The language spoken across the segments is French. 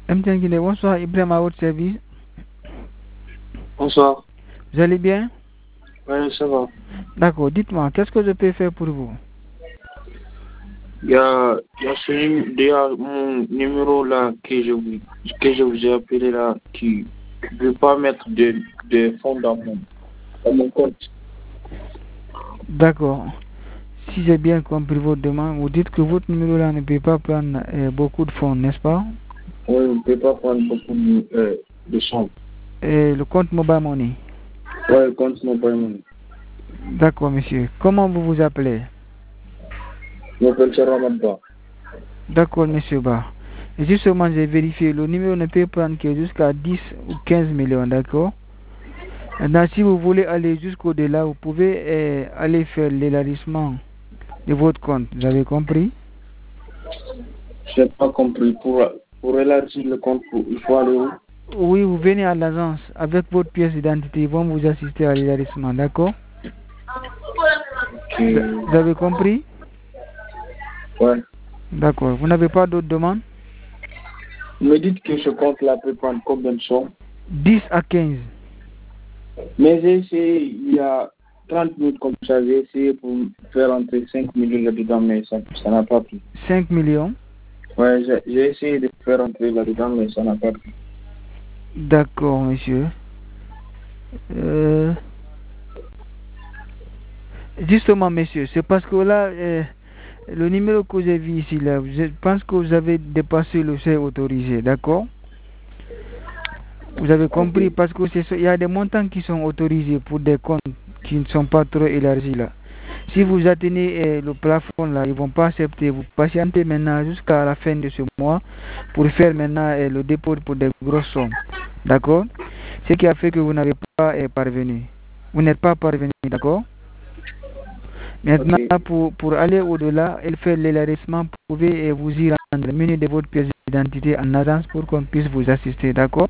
MTN Guinée, bonsoir, Ibrahim à votre service. Bonsoir. Vous allez bien? Oui, ça va. D'accord, dites-moi, qu'est-ce que je peux faire pour vous? Il y a mon numéro là que je vous ai appelé là qui ne veut pas mettre de fonds dans mon compte. D'accord. Si j'ai bien compris votre demande, vous dites que votre numéro là ne peut pas prendre beaucoup de fonds, n'est-ce pas? Oui, on ne peut pas prendre beaucoup de sommes. Et le compte Mobile Money. Oui, le compte Mobile Money. D'accord, monsieur. Comment vous vous appelez? Je m'appelle Sharamad Ba. D'accord, monsieur Ba. Et justement, j'ai vérifié, le numéro ne peut prendre que jusqu'à 10 ou 15 millions, d'accord? Maintenant, si vous voulez aller jusqu'au-delà, vous pouvez aller faire l'élargissement de votre compte. Vous avez compris? Je n'ai pas compris. Pour élargir le compte, il faut aller où? Oui, vous venez à l'agence avec votre pièce d'identité. Ils vont vous assister à l'élargissement, d'accord? Vous avez compris? Ouais. D'accord. Vous n'avez pas d'autres demandes? Vous me dites que ce compte-là peut prendre combien de sommes? 10 à 15. Mais j'ai essayé il y a 30 minutes comme ça, j'ai essayé pour faire entrer 5 millions là-dedans, mais ça n'a pas pris. 5 millions? Ouais, j'ai essayé de faire entrer là-dedans, mais ça n'a pas pris. D'accord, monsieur. Justement, monsieur, c'est parce que là, le numéro que j'ai vu ici, là, je pense que vous avez dépassé le seuil autorisé, d'accord? Vous avez compris, Okay. parce que il y a des montants qui sont autorisés pour des comptes qui ne sont pas trop élargis là. Si vous atteignez le plafond là, ils ne vont pas accepter. Vous patientez maintenant jusqu'à la fin de ce mois pour faire maintenant le dépôt pour des grosses sommes. D'accord? Ce qui a fait que vous n'avez pas parvenu. Vous n'êtes pas parvenu, d'accord? Maintenant, pour aller au-delà et faire l'élargissement, vous pouvez vous y rendre, muni de votre pièce d'identité en agence pour qu'on puisse vous assister, d'accord?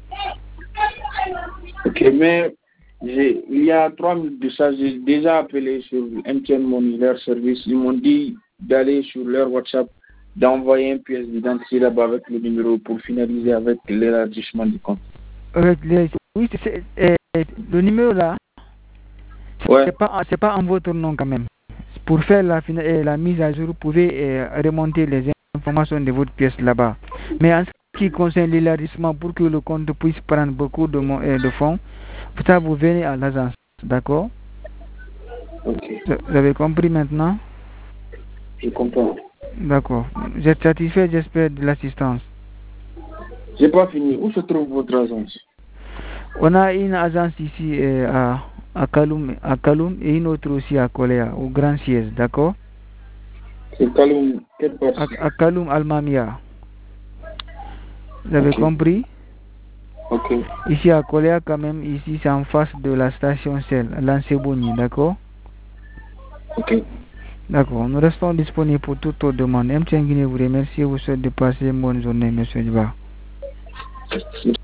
Ok, mais il y a 3 minutes de ça, j'ai déjà appelé sur MTN Money, leur service. Ils m'ont dit d'aller sur leur WhatsApp, d'envoyer une pièce d'identité là-bas avec le numéro pour finaliser avec l'élargissement du compte. Oui, le numéro là, ouais. c'est pas en votre nom quand même. Pour faire la mise à jour, vous pouvez remonter les informations de votre pièce là-bas. Mais en ce qui concerne l'élargissement, pour que le compte puisse prendre beaucoup de fonds, ça vous venez à l'agence, d'accord? Ok. Vous avez compris maintenant? Je comprends. D'accord. Vous êtes satisfait, j'espère, de l'assistance? J'ai pas fini. Où se trouve votre agence? On a une agence ici à Kaloum et une autre aussi à Koléa, au Grand Siège, d'accord? C'est Kaloum, quelle partie? À Kaloum Almamia. Vous avez compris? Ok. Ici à Koléa quand même, ici c'est en face de la station Shell, Lansebouni, d'accord? Ok. D'accord, nous restons disponibles pour toute autre demande. MTN Guinée vous remercie et vous souhaite de passer une bonne journée, monsieur Djiba.